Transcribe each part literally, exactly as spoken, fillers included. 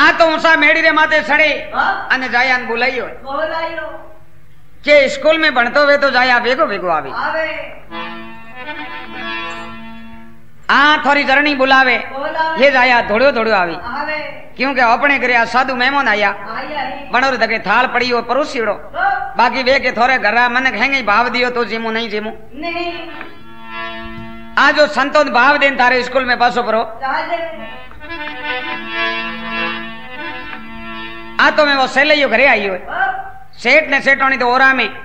आ तो ऊंचा मेड़ी रे माथे सड़े अने जाया ने बुलायो बोलायो के स्कूल में भणतो वे तो जाया वेगो वेगो आवे आवे आ थोड़ी जरनी बुलावे ये जाया धोड़ो धोड़ो आवी आवे क्योंकि अपने घरे आ साधु मेहमान आया बनोर दगे थाल पड़ी हो परोसीड़ो बाकी वे के थोड़े घरा मन हेंगे भाव दियो तो जीमू नहीं जीमू नहीं आ जो संतों भाव देन तारे स्कूल में पासो परो आ तो मैं वो सेलैयो घरे आई हो सेठ ने सेठोनी तो ओरा में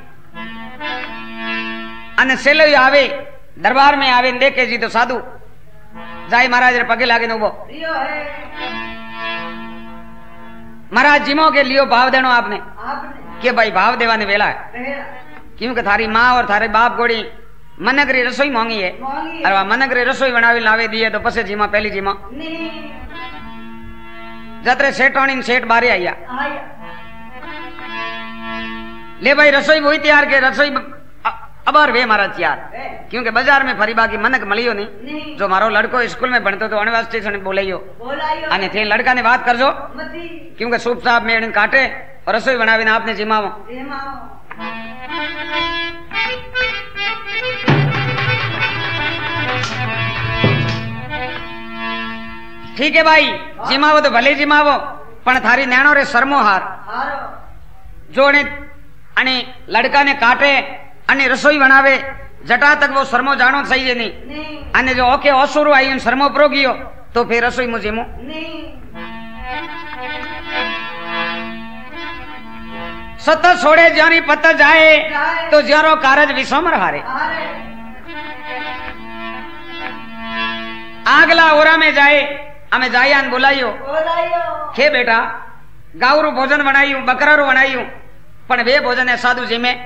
अने सेलैयो आवे दरबार में आवे देखे जी तो साधु जाय महाराज रे पगे लागे उबो महाराज जिमो के लियो भाव देनो आपने के भाई भाव देवाने वेला है क्योंकि थारी माँ और थारे बाप गोड़ी मनगरी रसोई मांगी है अरे मनगरी रसोई बनावी लावे दिए तो पसे जीमा पहली जीमा जतरे सेठोनी सेठ बारे आया ले भाई रसोई वही तैयार के रसोई अबार वे मारा तैयार क्योंकि बाजार में फरी बाकी मनक मलियो नहीं जो मारो लड़को स्कूल में बनतो तो अनवा स्टेशन बोलायो अने थे लड़का ने बात करजो क्योंकि सूप साहब में काटे और रसोई बनावी ने आपने जिमावो ठीक है भाई जिमावो तो भले जिमावो पण थारी नैनो रे शर्मो हार जो ने अने लड़का ने काटे अने रसोई बनावे जटा तक वो शर्मो जानो सही है नहीं अने जो ओके ओसुरु आई शर्मो प्रोगियो तो फिर रसोई मुझे मु सत छोड़े जानी पत जाए तो ज्यारो कारज विसमर हारे आगला ओरा में जाए हमें जाया बुलाइयो खे बेटा गावरू भोजन बनायू बकरारू बनायू पण वे भोजन है साधु जी में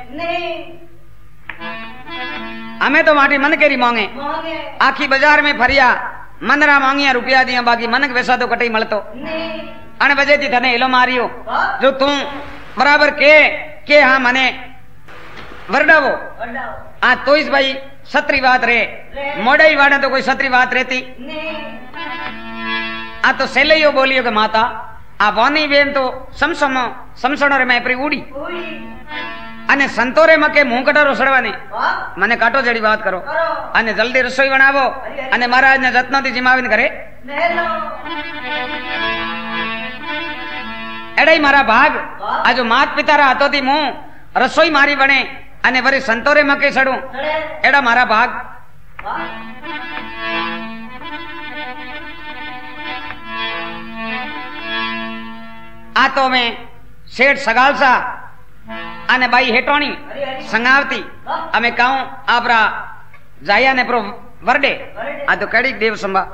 हमें तो माटी मन केरी मांगे आखी बाजार में फरिया मनरा मांगिया रुपया दिया बाकी मनक वैसा तो कटई मलतो अण बजे थी थने हिलो मारियो जो तू बराबर के के हाँ मने वरडावो आ तो इस भाई सत्री बात रे मोड़ई वाड़े तो कोई सत्री बात रहती आ तो सेलैयो बोलियो के माता आ वानी बेन तो समसमो समसणो रे मैं प्री उड़ी अने संतोरे मके मुंह कटारो सड़वाने मने काटो जड़ी बात करो अने जल्दी रसोई बनावो अने महाराज ने रत्नो थी जिमाविन करे एड़ाई मारा भाग आजो मात पिता रा हाथों थी मुंह रसोई मारी बने अने वरी संतोरे मके सड़ू एड़ा मारा भाग आ तो मैं सेठ सगालसा अने बाई हेटोनी संगावती अमे कहूं आपरा जाया ने प्रो वरडे आ तो कड़ी देव संभा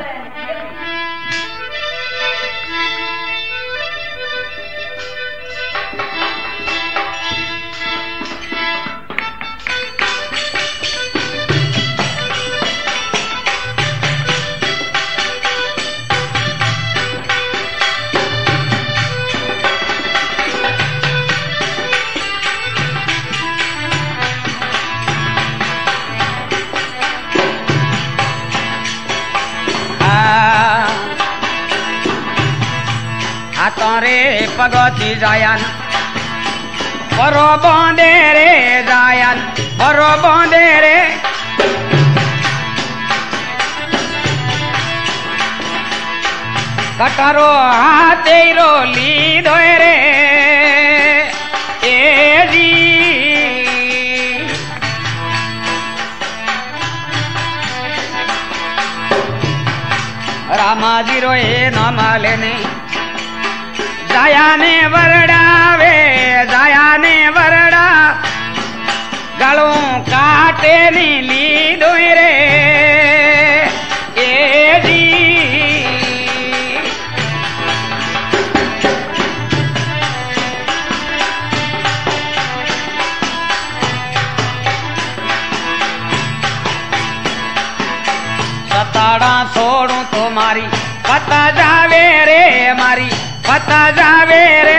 रे पगती जायन परो बांधे रे जायन परो बांधे रे कटारो हाथे रो ली धोए रे ए जी रामा जी रो ए नाम लेने जाया ने वरडावे जाया ने वरडा गलों काटे नी ली दोई रे ए जी सताड़ा छोड़ू तो मारी पता जावे रे मारी पता जावे रे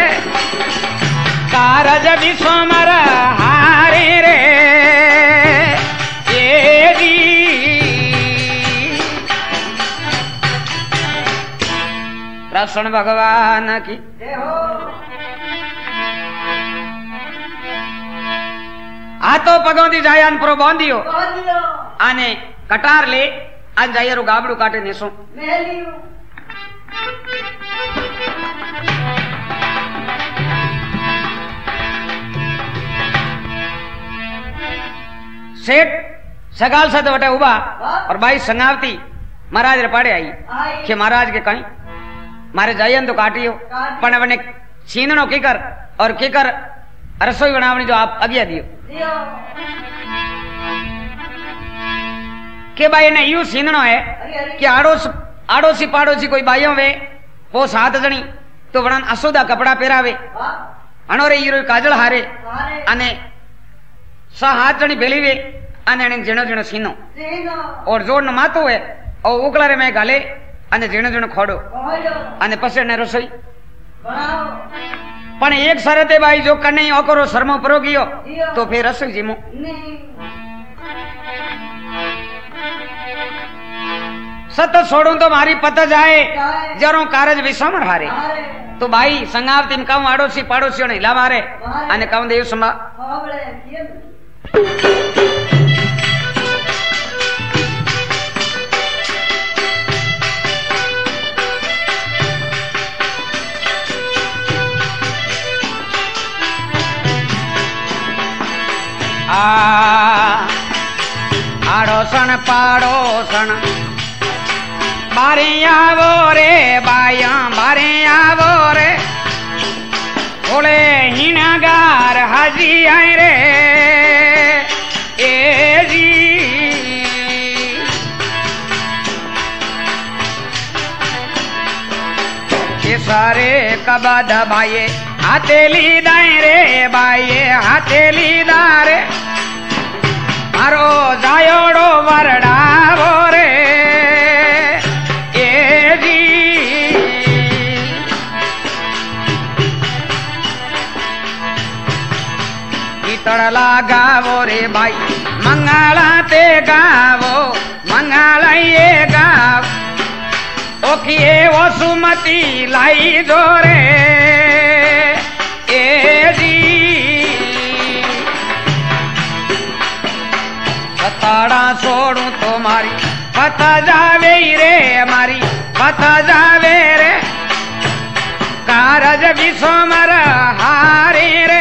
कारज विश्वमर हारे रे ये जी कृष्ण भगवान की हाथो पगों दी जायान प्रो बांधियो आने कटार ले आज जायरो गाबड़ू काटे नेसो सेठ सगाल सद वटे उबा और बाई संगावती महाराज रे पाड़े आई के महाराज के कहीं मारे जायन तो काटियो पण वने छीननो कीकर और कीकर रसोई बनावनी जो आप आज्ञा दियो के भाई ने यू सीननो है कि आड़ोस आड़ोसी पाड़ोसी कोई बाइयों वे वो सात जणी तो वणन असुदा कपड़ा पहरावे अणोरे हीरो काजल हारे अने सा हाथ जणी भेली वे अने ने जीणो जीणो सीनो और जोड़ न मातो है और उकला रे में गाले अने जीणो जीणो खोडो अने पसे ने रसोई पण एक शरते भाई जो कने ओकरो शर्मो परो गयो तो फिर रसोई जीमो सत छोड़ू तो मारी पत जाए जरो कारज विषम हारे तो भाई संगावती में कहूं आड़ोसी पाड़ोसी ने हिला मारे अने कहूं देव संभा आड़ोसन पाड़ोसन बारे आवो रे बाया बारे आवो रे बोले हिनागार हाजी आए रे ए जी ये सारे कबाद भाई हाथेली दाए रे भाई हाथेली दारे मारो जायोड़ो वरडावो रे ए जी गीतड़ा गावो रे भाई मंगला ते गावो मंगला ये गाव ओखिए वसुमती लाई जोरे ए जी सताड़ा छोड़ू तो मारी पता जावे रे मारी पता जावे रे कारज विषमर हारे रे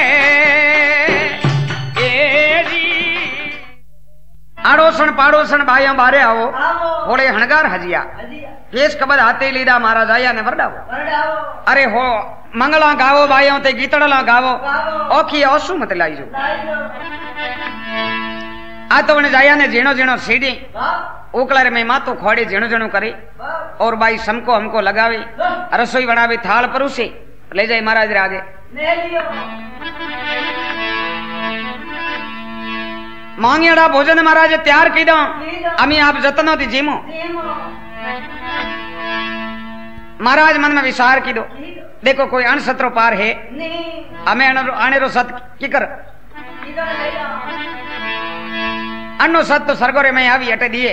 ए जी आड़ोसन पाड़ोसन भाइया बारे आओ थोड़े हणगार हजिया केस कबद हाथे लीदा महाराज आया ने वरडावो अरे हो मंगला गावो भाइयों ते गीतड़ला गावो ओखी ओसु मत लाई जो आ तो वने जाया ने जीणो जीणो सीढ़ी उकलर में मातो खोड़े जीणो जीणो करे और बाई समको हमको लगावे रसोई बनावे थाल परोसे ले जाए महाराज रे आगे मांगियाड़ा भोजन महाराज तैयार की दो अमी आप जतनो थी जीमो महाराज मन में विचार की दो देखो कोई अणसत्रो पार है हमें आने रो सत की कर अन्नो सत तो सरगोरे में आवी अटे दिए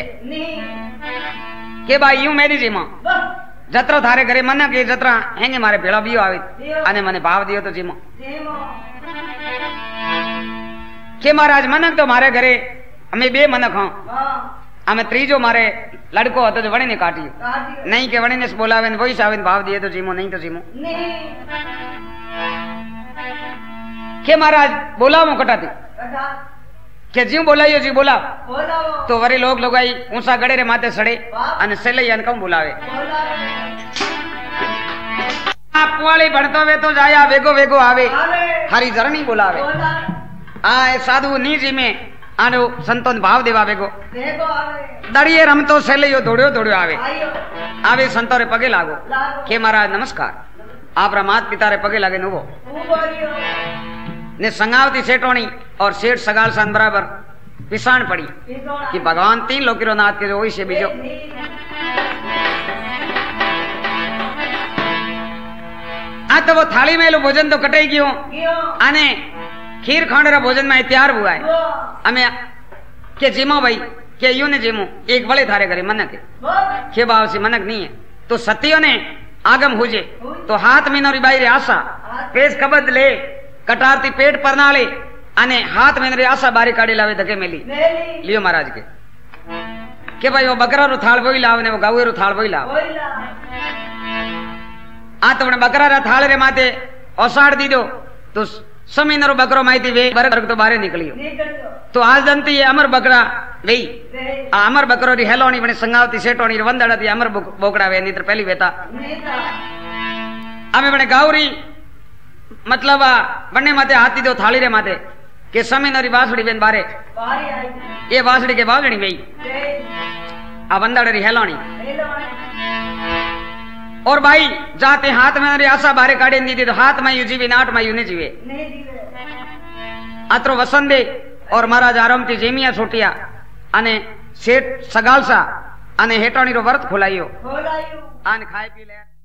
के भाई यूं मेरी जीमा जत्रो थारे घरे मन के जत्रा हेंगे मारे भेड़ा बियो आवे अने मने भाव दियो तो जीमो के महाराज मनक तो मारे घरे हमें बे मनक हां हमें त्रीजो मारे लड़को હતો जो वणे ने काटियो नहीं के वणे ने बोलावे ने वही सावे भाव दिए तो जीमो नहीं तो जीमो के महाराज बोलावो कटाती के जीव बोलायो जी बोला तो वरे लोग लगाई ऊंचा गड़े रे माथे सड़े अने सेले यान कम बोलावे आप वाली बढ़तो वे तो जाया वेगो वेगो आवे हरी जरनी बोलावे आ साधु नीजी में आनो संतों भाव देवा वेगो दड़िए रमतो सेले यो दौड़ियो दौड़ियो आवे आवे संतो रे पगे लागो के महाराज नमस्कार आप मात पिता रे पगे लागे नुवो ने संगावती सेठोणी और सेठ सगाल सान बराबर पिसाण पड़ी कि भगवान तीन लोकिरो नाथ के जो वही से बीजो आ तो वो थाली में लो भोजन तो कटाई गयो आने खीर खांडरा भोजन में तैयार हुआ है हमें के जीमो भाई के यू ने जीमो एक बड़े थारे घरे मनक के बाव से मनक नहीं है तो सतियों ने आगम हुजे तो हाथ में नरी बाई रे आशा पेश कबद ले कटारती पेट पर नाले अने हाथ में नरी आशा बारी काढ़ी लावे धके मेली लियो महाराज के के भाई वो बकरा रो थाल बोई लाव ने वो गावे रो थाल बोई लाव आ तो बकरा रा थाल रे माते ओसाड़ दी दो तो समय नरो बकरो माहिती वे बरक तो बारे निकलियो तो आज जनती ये अमर बकरा वेई आ अमर बकरो री हेलोनी बने संगावती सेटोनी री वंदड़ती अमर बोकड़ा वे नीतर पहली वेता अमे बने गावरी मतलब बने माते हाथी दो थाली रे माते के समय नरी बासड़ी बेन बारे ये बासड़ी के बावजणी वेई आ वंदड़ री हेलोनी और भाई जाते हाथ में नरी आशा बारे काढ़े दी थी तो हाथ में यू जीवे नाट में यू नहीं जीवे आत्रो वसंदे और महाराज आराम थी जेमिया छोटिया अने सेठ सगालसा अने हेटाणी रो व्रत खोलायो आने खाए पी ले।